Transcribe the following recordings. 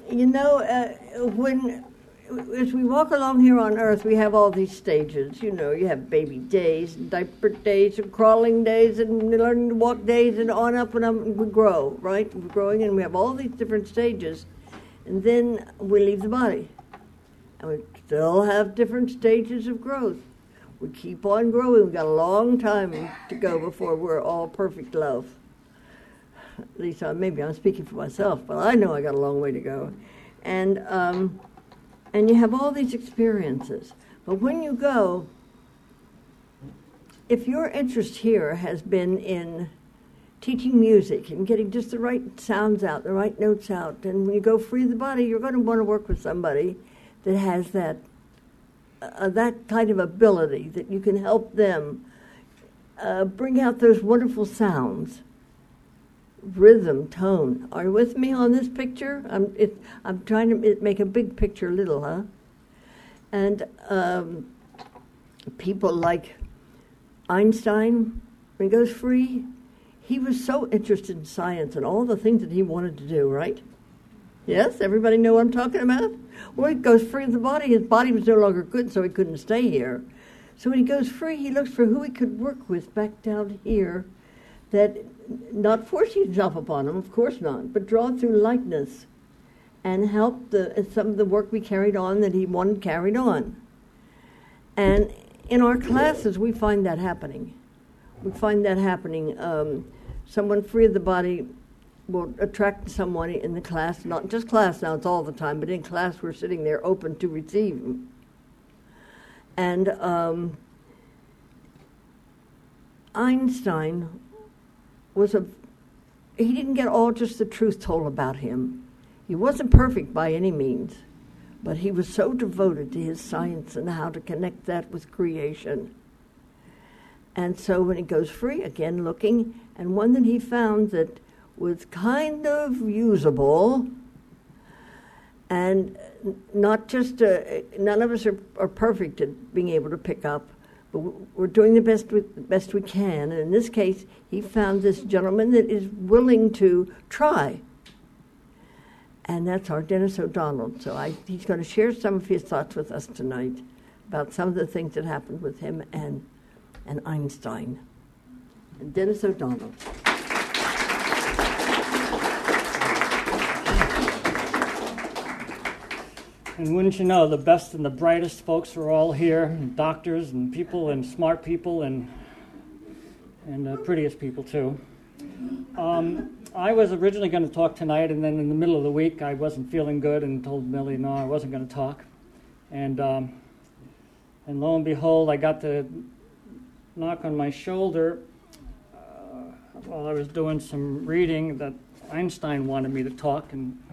When as we walk along here on Earth, we have all these stages. You have baby days, and diaper days, and crawling days, and learning to walk days, and on up and up, and we grow, right? We're growing, and we have all these different stages, and then we leave the body, and we still have different stages of growth. We keep on growing. We've got a long time to go before we're all perfect love. At least maybe I'm speaking for myself, but I know I got a long way to go. And you have all these experiences. But when you go, if your interest here has been in teaching music and getting just the right sounds out, the right notes out, and when you go free of the body, you're going to want to work with somebody that has that kind of ability, that you can help them bring out those wonderful sounds. Rhythm, tone. Are you with me on this picture? I'm trying to make a big picture little, huh? And people like Einstein, when he goes free, he was so interested in science and all the things that he wanted to do, right? Yes? Everybody know what I'm talking about? Well, he goes free of the body. His body was no longer good, so he couldn't stay here. So when he goes free, he looks for who he could work with back down here, that not forcing himself upon him, of course not, but draw through likeness and help some of the work we carried on that he wanted carried on. And in our classes, we find that happening. We find that happening. Someone free of the body will attract someone in the class, not just class now, it's all the time, but in class we're sitting there open to receive him. And Einstein he didn't get all just the truth told about him. He wasn't perfect by any means, but he was so devoted to his science and how to connect that with creation. And so when he goes free, again looking, and one that he found that was kind of usable, and not just, none of us are perfect at being able to pick up, but we're doing the best we can. And in this case, he found this gentleman that is willing to try. And that's our Dennis O'Donnell. So he's going to share some of his thoughts with us tonight about some of the things that happened with him and Einstein. And Dennis O'Donnell. And wouldn't you know, the best and the brightest folks are all here, and doctors and people and smart people and prettiest people too. I was originally going to talk tonight, and then in the middle of the week I wasn't feeling good and told Millie no, I wasn't going to talk. And lo and behold, I got the knock on my shoulder while I was doing some reading that Einstein wanted me to talk.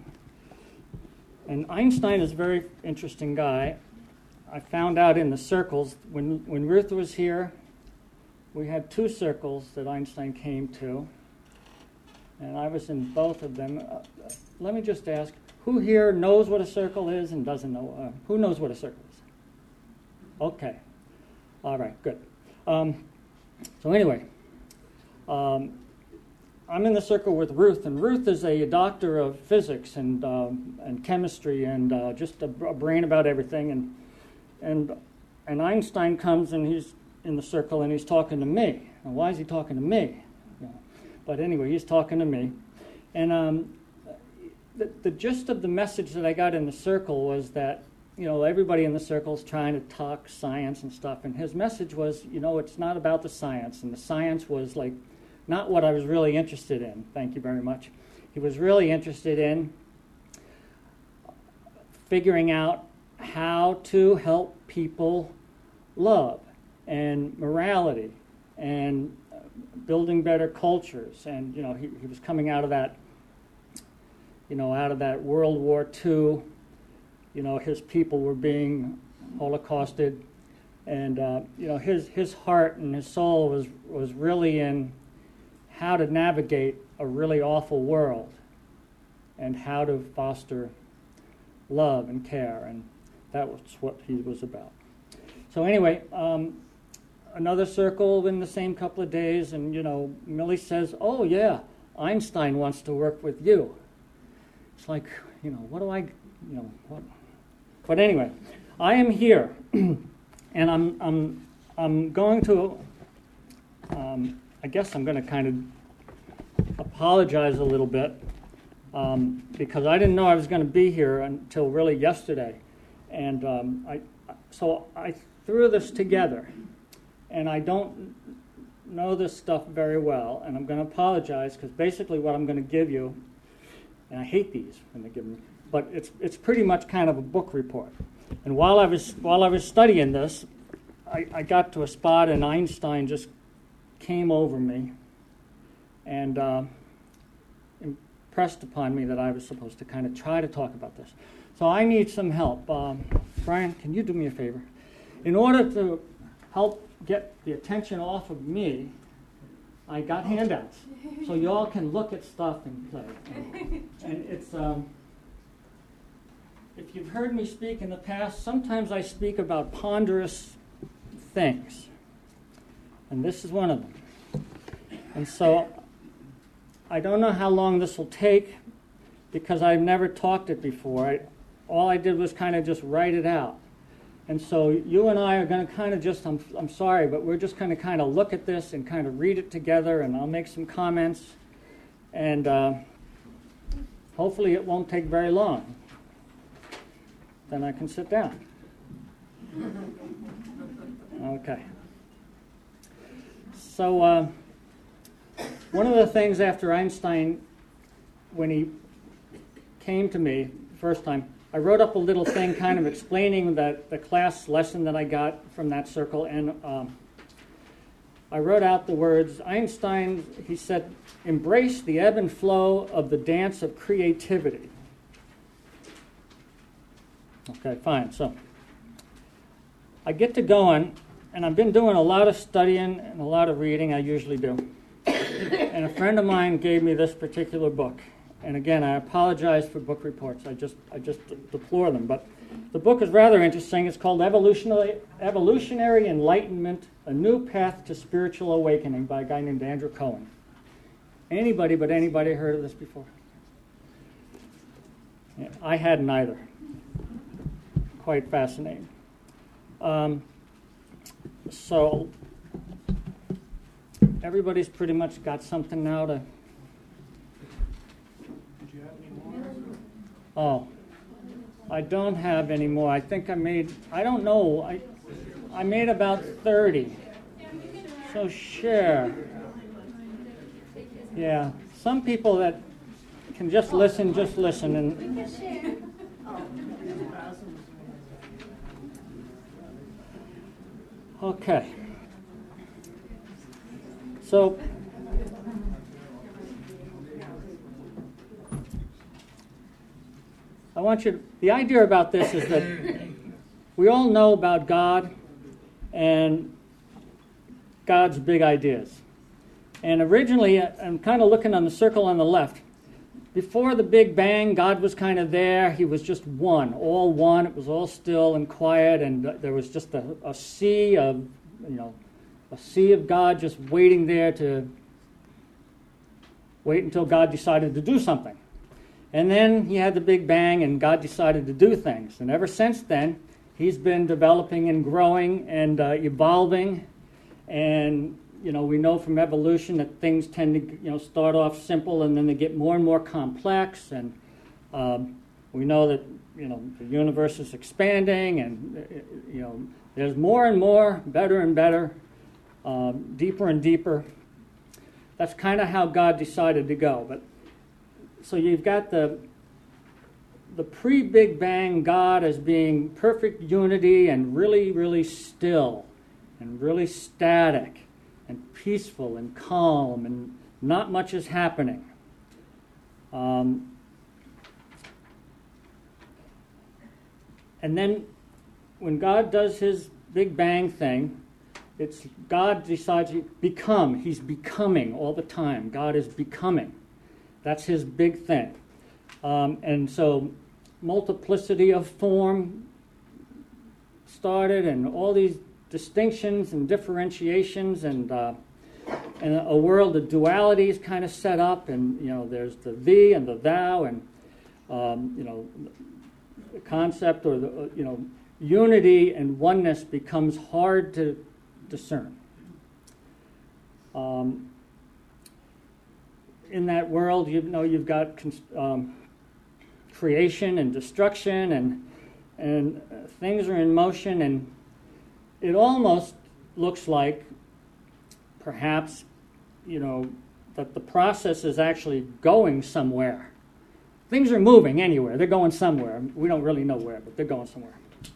And Einstein is a very interesting guy. I found out in the circles, when Ruth was here, we had 2 circles that Einstein came to, and I was in both of them. Let me just ask, who here knows what a circle is and doesn't know? Who knows what a circle is? Okay. All right, good. So anyway, I'm in the circle with Ruth, and Ruth is a doctor of physics and chemistry and just a brain about everything. And Einstein comes and he's in the circle and he's talking to me. Now, why is he talking to me? But anyway, he's talking to me. And the gist of the message that I got in the circle was that, everybody in the circle is trying to talk science and stuff. And his message was, it's not about the science. And the science was like not what I was really interested in. Thank you very much. He was really interested in figuring out how to help people love and morality and building better cultures. And, he was coming out of that, out of that World War II. His people were being holocausted. And, his heart and his soul was really in how to navigate a really awful world and how to foster love and care, and that was what he was about. So anyway, another circle in the same couple of days, and Millie says, oh yeah, Einstein wants to work with you. it's like, what do I, what? But anyway, I am here, and I'm going to, I guess I'm going to kind of apologize a little bit, because I didn't know I was going to be here until really yesterday. And so I threw this together, and I don't know this stuff very well, and I'm going to apologize, because basically what I'm going to give you, and I hate these when they give me, but it's pretty much kind of a book report. And while I was studying this, I got to a spot, and Einstein just came over me and impressed upon me that I was supposed to kind of try to talk about this. So I need some help. Brian, can you do me a favor? In order to help get the attention off of me, I got handouts, so you all can look at stuff and play. And it's, if you've heard me speak in the past, sometimes I speak about ponderous things, and this is one of them. And so I don't know how long this will take, because I've never talked it before. All I did was kind of just write it out. And so you and I are going to kind of just, I'm sorry, but we're just going to kind of look at this and kind of read it together, and I'll make some comments, and hopefully it won't take very long. Then I can sit down. Okay. So one of the things after Einstein, when he came to me the first time, I wrote up a little thing kind of explaining the class lesson that I got from that circle, and I wrote out the words. Einstein, he said, embrace the ebb and flow of the dance of creativity. Okay, fine. So I get to going, and I've been doing a lot of studying and a lot of reading. I usually do. And a friend of mine gave me this particular book. And again, I apologize for book reports. I just deplore them. But the book is rather interesting. It's called Evolutionary Enlightenment, A New Path to Spiritual Awakening by a guy named Andrew Cohen. Anybody heard of this before? Yeah, I hadn't either. Quite fascinating. So everybody's pretty much got something now to... Oh, I don't have any more. I think I made, I don't know, I made about 30. So share. Yeah, some people that can just listen. And okay. So I want you, the idea about this is that we all know about God and God's big ideas. And originally, I'm kind of looking on the circle on the left. Before the Big Bang, God was kind of there. He was just one, all one. It was all still and quiet, and there was just a sea of, a sea of God just waiting there to wait until God decided to do something. And then he had the Big Bang, and God decided to do things. And ever since then, he's been developing and growing and evolving. And, we know from evolution that things tend to, start off simple, and then they get more and more complex. And we know that, the universe is expanding, and, there's more and more, better and better, deeper and deeper. That's kind of how God decided to go. But so you've got the pre-Big Bang God as being perfect unity and really, really still and really static and peaceful and calm, and not much is happening. And then when God does his Big Bang thing, it's God decides to become. He's becoming all the time. God is becoming. That's his big thing. And so multiplicity of form started, and all these distinctions and differentiations, and a world of dualities kind of set up, and there's the thee and the thou, and The concept or unity and oneness becomes hard to discern. In that world, you've got creation and destruction, and things are in motion, and it almost looks like perhaps that the process is actually going somewhere. Things are moving anywhere. They're going somewhere. We don't really know where, but they're going somewhere.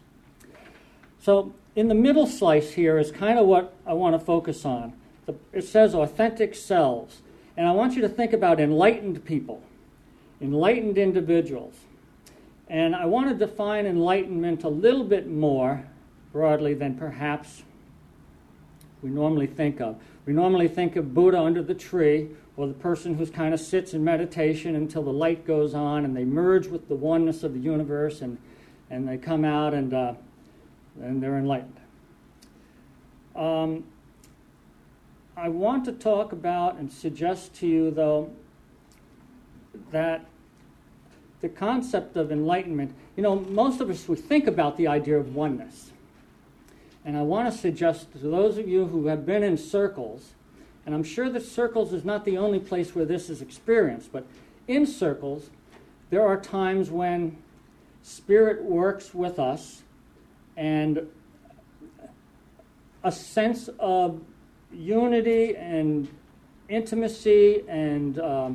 So in the middle slice here is kind of what I want to focus on. It says authentic selves. And I want you to think about enlightened people, enlightened individuals. And I want to define enlightenment a little bit more broadly than perhaps we normally think of. We normally think of Buddha under the tree, or the person who kind of sits in meditation until the light goes on and they merge with the oneness of the universe, and they come out and they're enlightened. I want to talk about and suggest to you, though, that the concept of enlightenment, most of us, we think about the idea of oneness. And I want to suggest to those of you who have been in circles, and I'm sure that circles is not the only place where this is experienced, but in circles, there are times when Spirit works with us and a sense of unity and intimacy and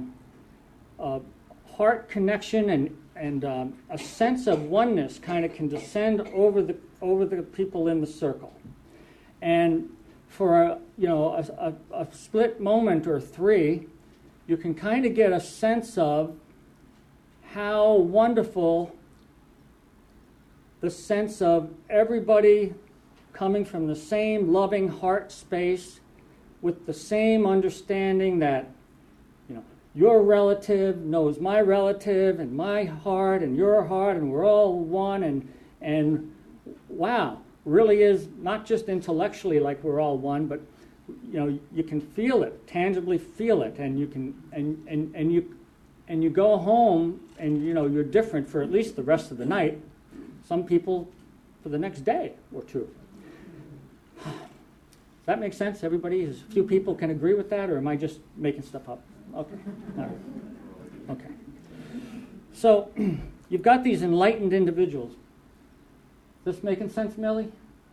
heart connection and a sense of oneness kind of can descend over the people in the circle. And for a split moment or three, you can kind of get a sense of how wonderful the sense of everybody coming from the same loving heart space with the same understanding that your relative knows my relative and my heart and your heart, and we're all one, and wow, really is not just intellectually like we're all one, but you can feel it, tangibly feel it, and you can and you go home and you're different for at least the rest of the night. Some people for the next day or two. Does that make sense? Everybody, a few people can agree with that, or am I just making stuff up? Okay. All right. Okay. So you've got these enlightened individuals. This making sense, Millie?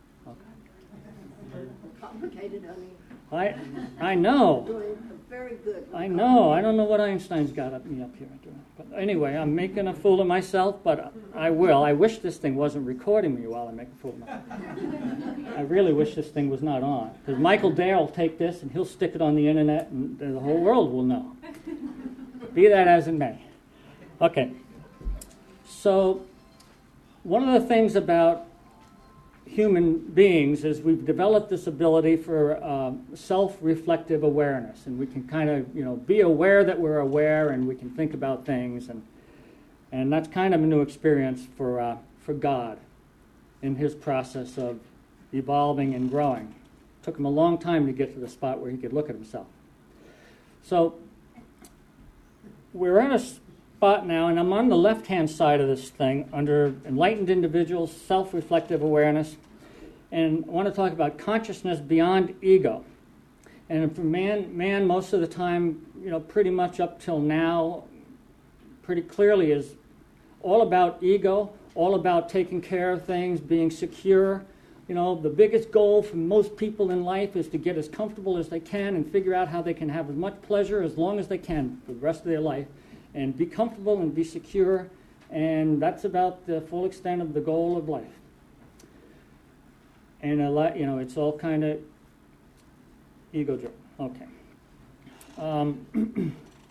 Okay. Complicated, honey. I know. Doing very good. I know. I don't know what Einstein's got me up here doing. But anyway, I'm making a fool of myself, but I will. I wish this thing wasn't recording me while I make a fool of myself. I really wish this thing was not on. Because Michael Dare will take this and he'll stick it on the internet and the whole world will know. Be that as it may. Okay. So, one of the things about human beings is we've developed this ability for self-reflective awareness, and we can kind of be aware that we're aware, and we can think about things, and that's kind of a new experience for God in his process of evolving and growing. It took him a long time to get to the spot where he could look at himself. So we're at a spot now, and I'm on the left-hand side of this thing under enlightened individuals, self-reflective awareness, and I want to talk about consciousness beyond ego. And for man most of the time, pretty much up till now, pretty clearly is all about ego, all about taking care of things, being secure. The biggest goal for most people in life is to get as comfortable as they can and figure out how they can have as much pleasure as long as they can for the rest of their life, and be comfortable and be secure, and that's about the full extent of the goal of life. And it's all kind of ego-driven. Okay.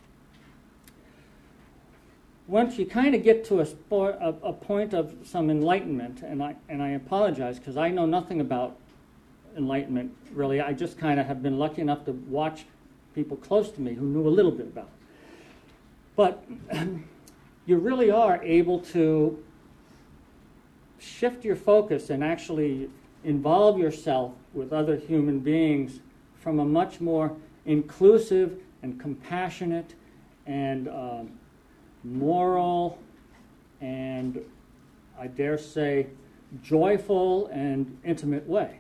Once you kind of get to a point of some enlightenment, and I apologize because I know nothing about enlightenment really. I just kind of have been lucky enough to watch people close to me who knew a little bit about it. But you really are able to shift your focus and actually involve yourself with other human beings from a much more inclusive and compassionate and moral I dare say, joyful and intimate way.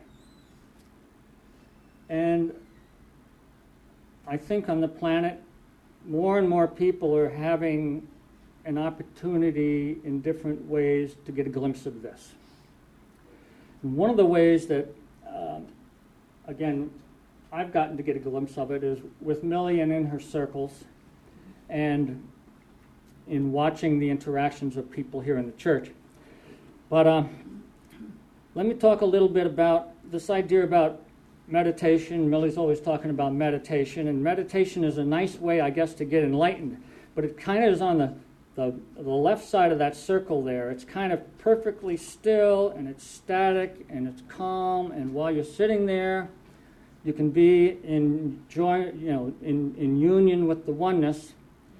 And I think on the planet, more and more people are having an opportunity in different ways to get a glimpse of this. And one of the ways that, again, I've gotten to get a glimpse of it is with Millie and in her circles, and in watching the interactions of people here in the church. But let me talk a little bit about this idea about meditation. Millie's always talking about meditation, and meditation is a nice way, I guess, to get enlightened. But it kind of is on the left side of that circle there. It's kind of perfectly still, and it's static, and it's calm, and while you're sitting there, you can be in joy, in union with the oneness.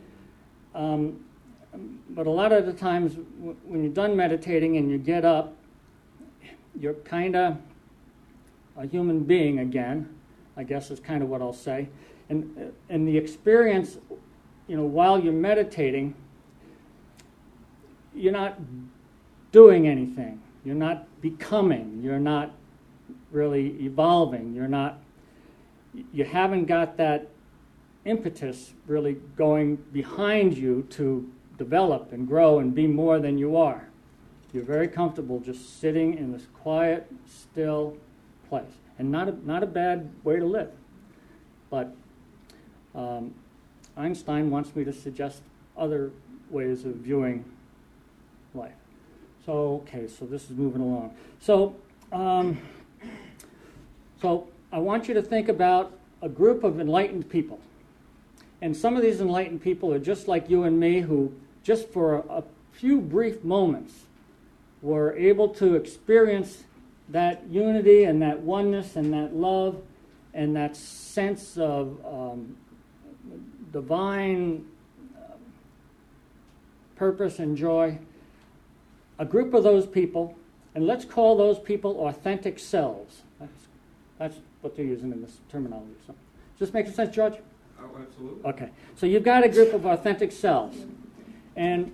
But a lot of the times when you're done meditating and you get up, you're kind of a human being again, I guess is kind of what I'll say. And the experience, while you're meditating, you're not doing anything. You're not becoming. You're not really evolving. You haven't got that impetus really going behind you to develop and grow and be more than you are. You're very comfortable just sitting in this quiet, still place. And not a bad way to live. But Einstein wants me to suggest other ways of viewing life. So this is moving along. So I want you to think about a group of enlightened people. And some of these enlightened people are just like you and me, who just for a few brief moments were able to experience that unity and that oneness and that love and that sense of divine purpose and joy. A group of those people, and let's call those people authentic selves. That's what they're using in this terminology. So, does this make sense, George? Oh, absolutely. Okay. So you've got a group of authentic selves. And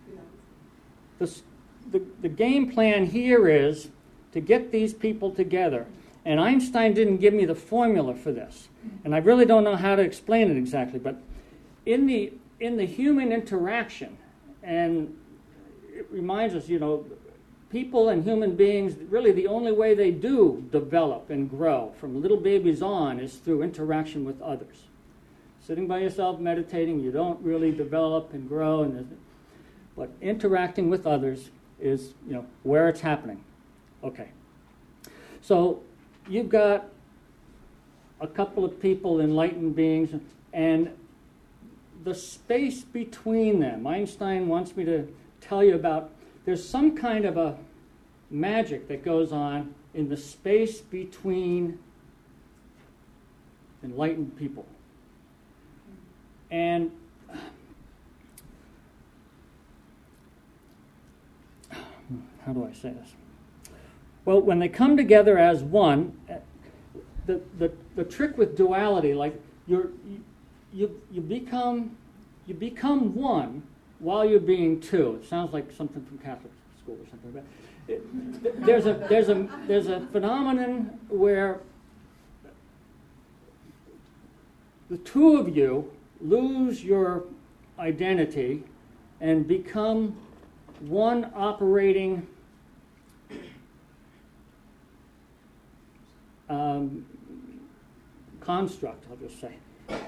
the game plan here is to get these people together. And Einstein didn't give me the formula for this. And I really don't know how to explain it exactly. But in the human interaction, and it reminds us, people and human beings, really the only way they do develop and grow from little babies on is through interaction with others. Sitting by yourself, meditating, you don't really develop and grow. But interacting with others is, where it's happening. Okay. So you've got a couple of people, enlightened beings, and the space between them. Einstein wants me to tell you about, there's some kind of a magic that goes on in the space between enlightened people. And how do I say this? Well, when they come together as one, the trick with duality, like you become one while you're being two. It sounds like something from Catholic school or something. But there's a phenomenon where the two of you lose your identity and become one operating construct, I'll just say.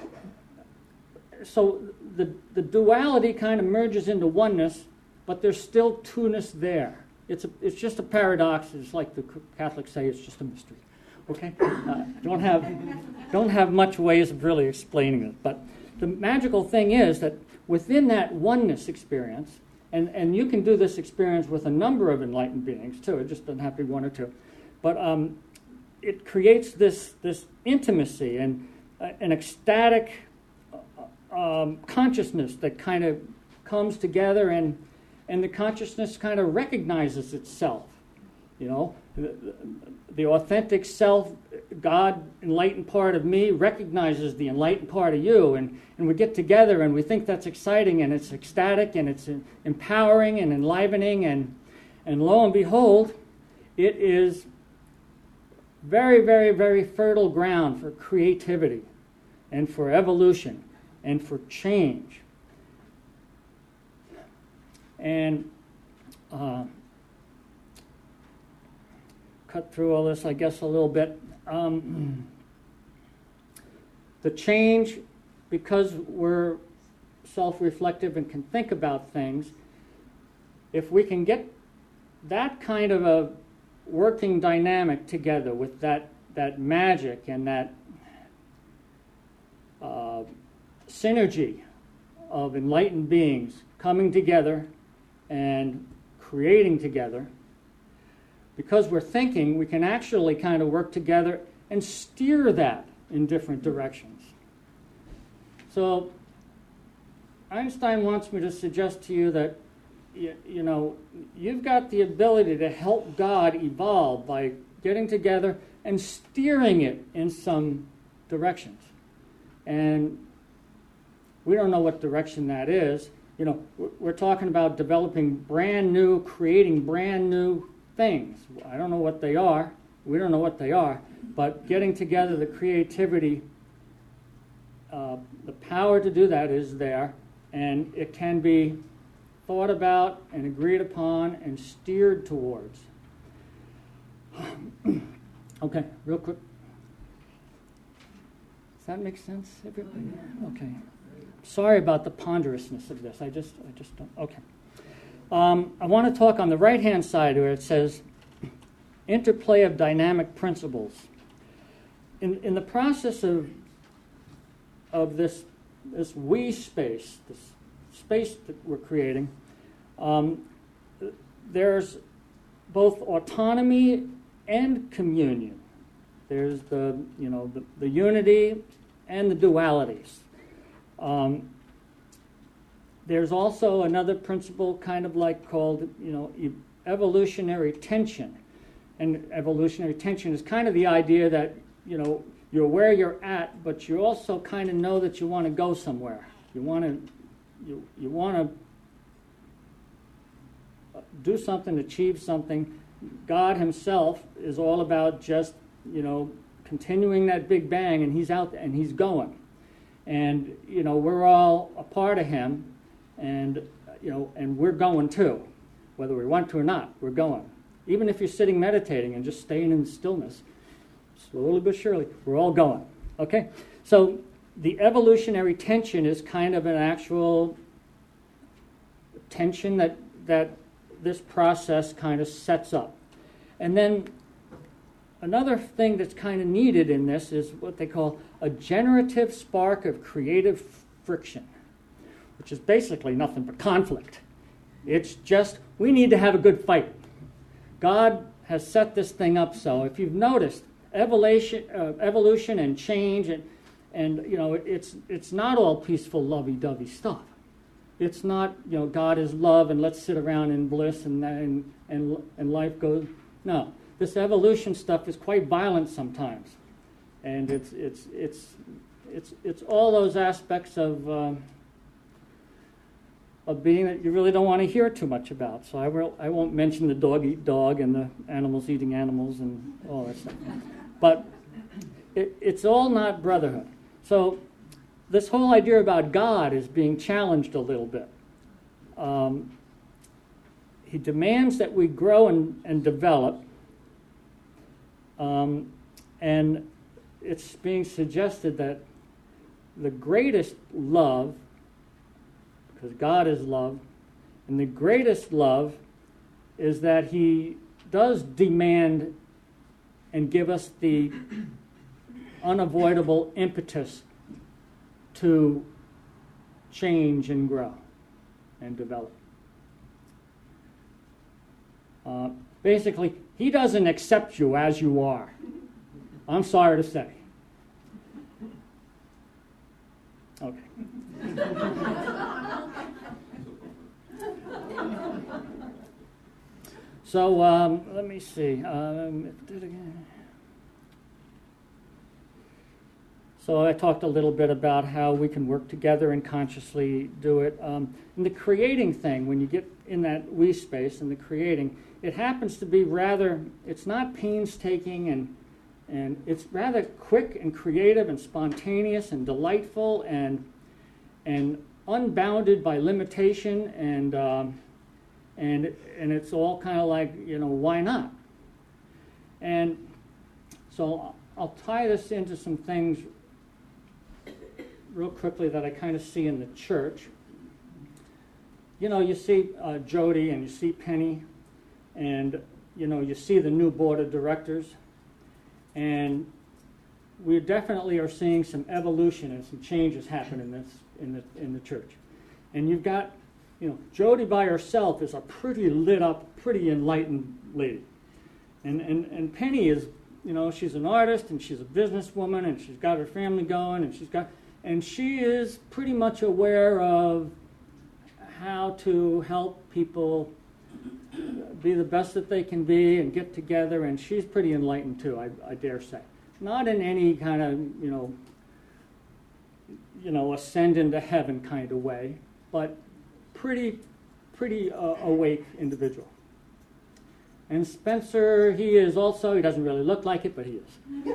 So the duality kind of merges into oneness, but there's still two-ness there. It's just a paradox. It's like the Catholics say, it's just a mystery. Okay? Don't have much ways of really explaining it. But the magical thing is that within that oneness experience, and you can do this experience with a number of enlightened beings too, it just doesn't have to be one or two, but it creates this intimacy and an ecstatic consciousness that kind of comes together, and the consciousness kind of recognizes itself. The authentic self, God, enlightened part of me, recognizes the enlightened part of you, and we get together and we think that's exciting, and it's ecstatic, and it's empowering and enlivening, and And lo and behold, it is very, very, very fertile ground for creativity and for evolution and for change. And cut through all this, I guess, a little bit. The change, because we're self-reflective and can think about things, if we can get that kind of a working dynamic together with that magic and that synergy of enlightened beings coming together and creating together, because we're thinking, we can actually kind of work together and steer that in different directions. So Einstein wants me to suggest to you that you've got the ability to help God evolve by getting together and steering it in some directions. And we don't know what direction that is. We're talking about developing creating brand new things. I don't know what they are. We don't know what they are. But getting together, the creativity, the power to do that is there. And it can be thought about and agreed upon and steered towards. Okay, real quick. Does that make sense, everybody? Okay. Sorry about the ponderousness of this. I just don't. Okay. I want to talk on the right-hand side where it says interplay of dynamic principles. In the process of this we space, this space that we're creating, there's both autonomy and communion. There's the unity and the dualities. There's also another principle kind of like called, evolutionary tension. And evolutionary tension is kind of the idea that, you're where you're at, but you also kind of know that you want to go somewhere. You want to do something, achieve something. God himself is all about just, continuing that big bang, and he's out there, and he's going. And, we're all a part of him, and, and we're going too. Whether we want to or not, we're going. Even if you're sitting meditating and just staying in stillness, slowly but surely, we're all going. Okay? So the evolutionary tension is kind of an actual tension that this process kind of sets up. And then another thing that's kind of needed in this is what they call a generative spark of creative friction, which is basically nothing but conflict. It's just, we need to have a good fight. God has set this thing up so, if you've noticed, evolution and change, and it's not all peaceful, lovey-dovey stuff. It's not, God is love and let's sit around in bliss and life goes. No, this evolution stuff is quite violent sometimes, and it's all those aspects of being that you really don't want to hear too much about. So I won't mention the dog eat dog and the animals eating animals and all that stuff. But it's all not brotherhood. So this whole idea about God is being challenged a little bit. He demands that we grow and develop. And it's being suggested that the greatest love, because God is love, and the greatest love is that he does demand and give us the unavoidable impetus to change and grow and develop. Basically, he doesn't accept you as you are. I'm sorry to say. Okay. So let me see. So I talked a little bit about how we can work together and consciously do it. And the creating thing, when you get in that we space and the creating, it happens to be it's not painstaking and it's rather quick and creative and spontaneous and delightful and unbounded by limitation and it's all kind of like, why not? And so I'll tie this into some things real quickly that I kind of see in the church. You see Jody and you see Penny, and you see the new board of directors, and we definitely are seeing some evolution and some changes happen in the church. And you've got, Jody by herself is a pretty lit up, pretty enlightened lady, and Penny is, she's an artist and she's a businesswoman and she's got her family going and she is pretty much aware of how to help people be the best that they can be and get together, and she's pretty enlightened too, I dare say. Not in any kind of, ascend into heaven kind of way, but pretty awake individual. And Spencer, he doesn't really look like it, but he is.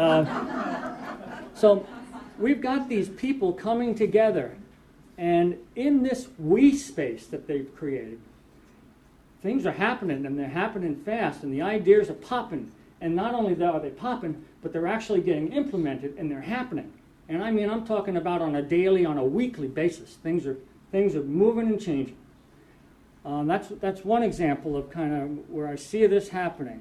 So we've got these people coming together, and in this we space that they've created, things are happening, and they're happening fast, and the ideas are popping. And not only are they popping, but they're actually getting implemented, and they're happening. And I mean, I'm talking about on a daily, on a weekly basis. Things are moving and changing. That's one example of kind of where I see this happening.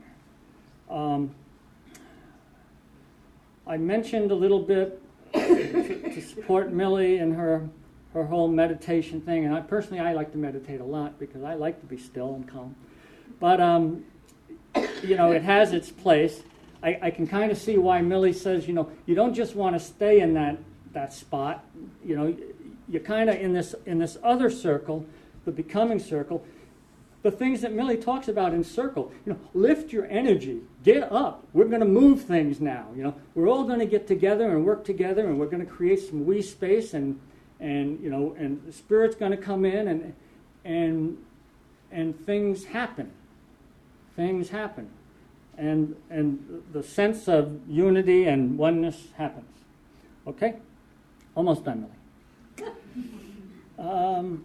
I mentioned a little bit to support Millie and her whole meditation thing, and I like to meditate a lot because I like to be still and calm. But it has its place. I can kind of see why Millie says, you don't just want to stay in that spot. You're kind of in this other circle, the becoming circle. The things that Millie talks about in circle, lift your energy, get up. We're going to move things now. We're all going to get together and work together, and we're going to create some we space, and the Spirit's going to come in, and things happen. Things happen, and the sense of unity and oneness happens. Okay, almost done, Millie.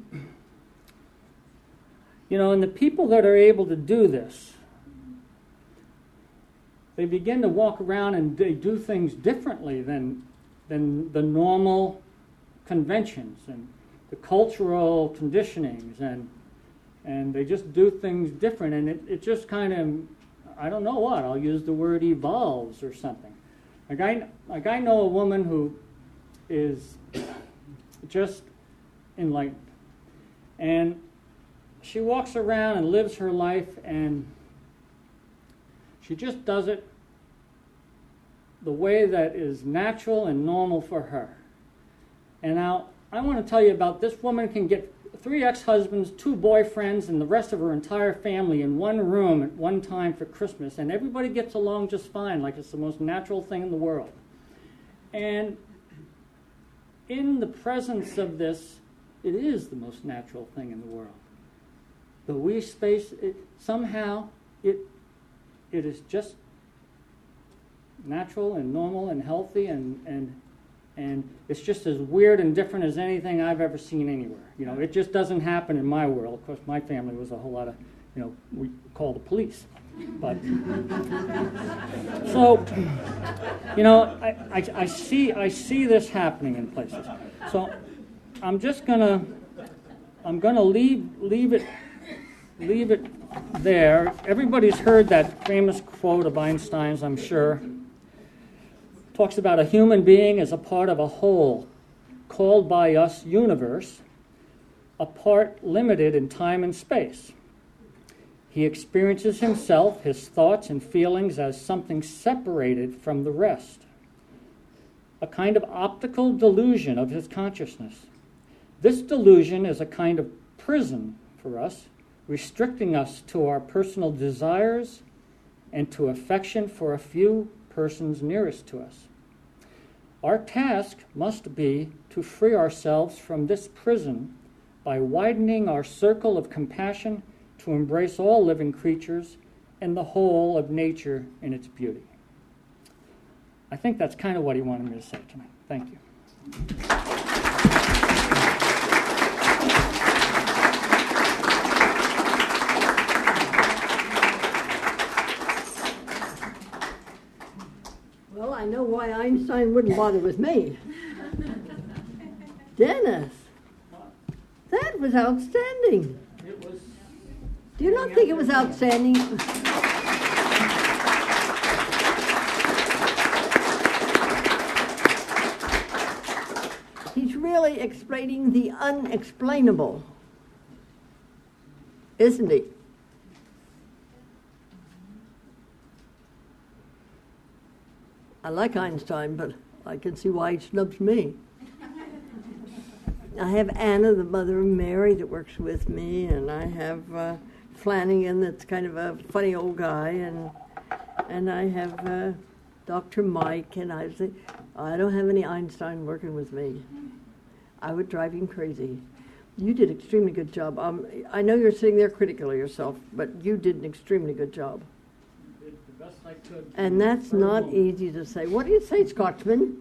And the people that are able to do this, they begin to walk around and they do things differently than the normal conventions and the cultural conditionings, and they just do things different, and it just kind of, I don't know what, I'll use the word evolves or something. Like I know a woman who is just enlightened, and she walks around and lives her life, and she just does it the way that is natural and normal for her. And now, I want to tell you about this woman can get 3 ex-husbands, 2 boyfriends, and the rest of her entire family in one room at one time for Christmas, and everybody gets along just fine, like it's the most natural thing in the world. And in the presence of this, it is the most natural thing in the world. The we space, somehow it is just natural and normal and healthy, and it's just as weird and different as anything I've ever seen anywhere. It just doesn't happen in my world. Of course, my family was a whole lot of, we call the police. But so, I see this happening in places. So I'm gonna leave it there. Everybody's heard that famous quote of Einstein's, I'm sure. Talks about a human being as a part of a whole, called by us universe, a part limited in time and space. He experiences himself, his thoughts and feelings as something separated from the rest, a kind of optical delusion of his consciousness. This delusion is a kind of prison for us, restricting us to our personal desires and to affection for a few persons nearest to us. Our task must be to free ourselves from this prison by widening our circle of compassion to embrace all living creatures and the whole of nature in its beauty. I think that's kind of what he wanted me to say tonight. Thank you. Well, I know why Einstein wouldn't bother with me. Dennis, that was outstanding. It was. Do you not think it was outstanding? He's really explaining the unexplainable, isn't he? I like Einstein, but I can see why he snubs me. I have Anna, the mother of Mary, that works with me, and I have Flanagan, that's kind of a funny old guy, and I have Dr. Mike, and I don't have any Einstein working with me. I would drive him crazy. You did an extremely good job. I know you're sitting there critical of yourself, but you did an extremely good job. Did the best I could. And that's not easy to say. What do you say, Scotchman?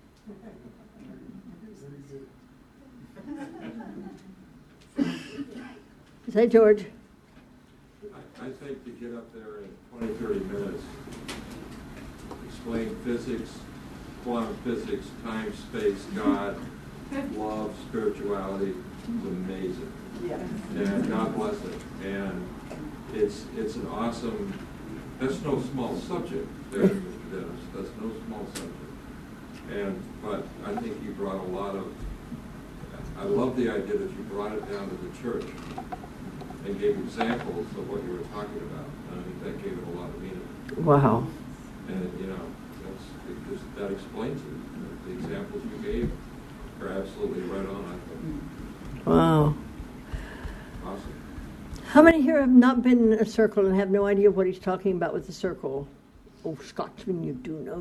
Say, George. I think to get up there in 20, 30 minutes, explain physics, quantum physics, time, space, God, love, spirituality, is amazing. Yeah. And God bless it. And it's an awesome, that's no small subject there, Mr. Dennis. That's no small subject. But I think you brought a lot of, I love the idea that you brought it down to the church and gave examples of what you were talking about. And I think that gave it a lot of meaning. Wow. And, that's because that explains it. The examples you gave are absolutely right on, I think. Wow. Awesome. How many here have not been in a circle and have no idea what he's talking about with the circle? Oh, Scotsman, you do know.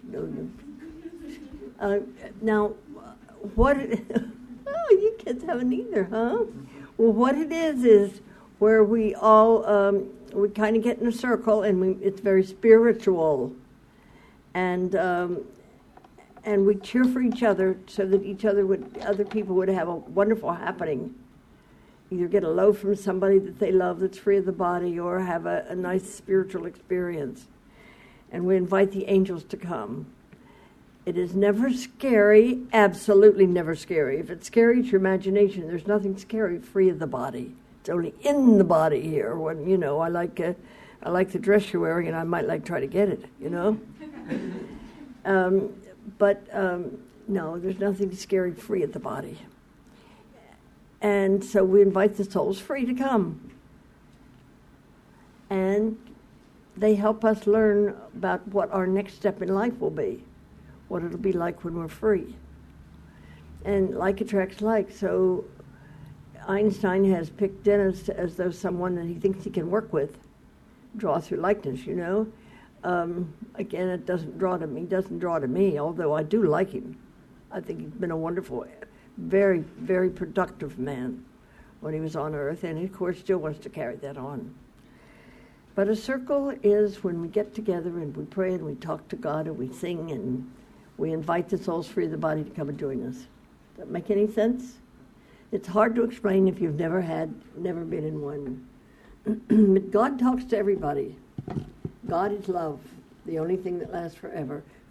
Now, what... Oh, you kids haven't either, huh? Well, what it is where we all, we kind of get in a circle, and it's very spiritual. And we cheer for each other so that other people would have a wonderful happening. Either get a loaf from somebody that they love that's free of the body, or have a nice spiritual experience. And we invite the angels to come. It is never scary, absolutely never scary. If it's scary, it's your imagination. There's nothing scary free of the body. It's only in the body here. When, I like the dress you're wearing, and I might try to get it, No, there's nothing scary free of the body. And so we invite the souls free to come. And they help us learn about what our next step in life will be, what it'll be like when we're free. And like attracts like. So Einstein has picked Dennis as though someone that he thinks he can work with, draw through likeness, Again, it doesn't draw to me. He doesn't draw to me, although I do like him. I think he's been a wonderful, very, very productive man when he was on Earth, and he, of course, still wants to carry that on. But a circle is when we get together and we pray and we talk to God and we sing and we invite the souls free of the body to come and join us. Does that make any sense? It's hard to explain if you've never been in one. But God talks to everybody. God is love, the only thing that lasts forever.